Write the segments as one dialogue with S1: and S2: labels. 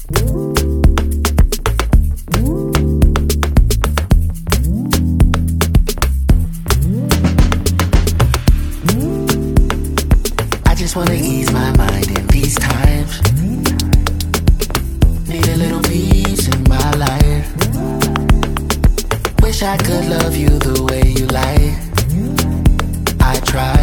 S1: I just wanna ease my mind in these times. Need a little peace in my life. Wish I could love you the way you like. I try.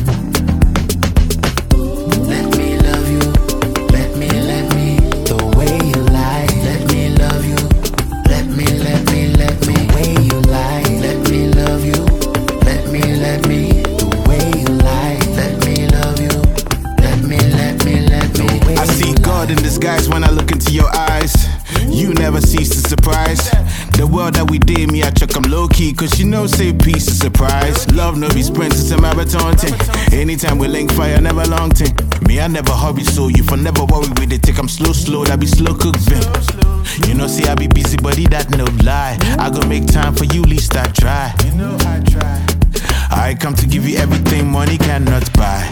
S1: Let me love you. Let me the way you like. Let me love you. Let me the way you like. Let me love you. Let me the way you like. Let me love you. Let me
S2: I see God in disguise when I look into your eyes. You never cease to surprise. The world that we did, me, I chuck 'em low key, cause you know, say peace is surprise. Love no be sprint, it's a marathon thing. Anytime we link fire, never long thing. Me, I never hurry, so you for never worry with it. Take 'em slow, that be slow cook vim. You know, see, I be busy, buddy, that no lie. I go make time for you, least I try. You know, I try. I come to give you everything money cannot buy.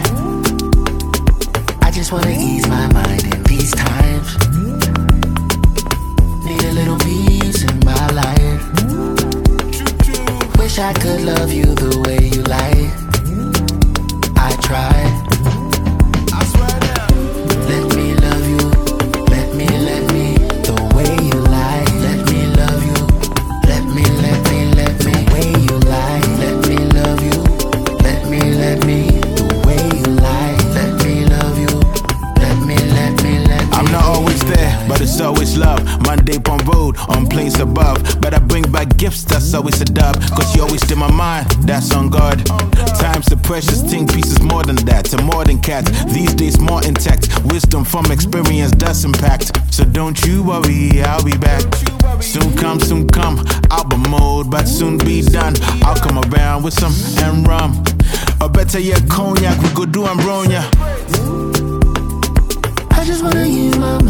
S1: I just wanna ease my mind in these times. Need a little peace in my life. Wish I could love you the way you like. I try. Let me love you. Let me the way you like. Let me love you. Let me the way you like. Let me love you. Let me the way you like. Let me love you. Let me
S2: I'm not always there, but it's always love. Monday on road, on planes above. But I bring back gifts, that's always a dub. Cause you always in my mind, that's on God. Time's a precious thing, pieces more than that. To more than cats, these days more intact. Wisdom from experience does impact. So don't you worry, I'll be back. Soon come, album mode, but soon be done. I'll come around with some and rum. Or better yet, cognac, we go do Ambronia.
S1: I just wanna use my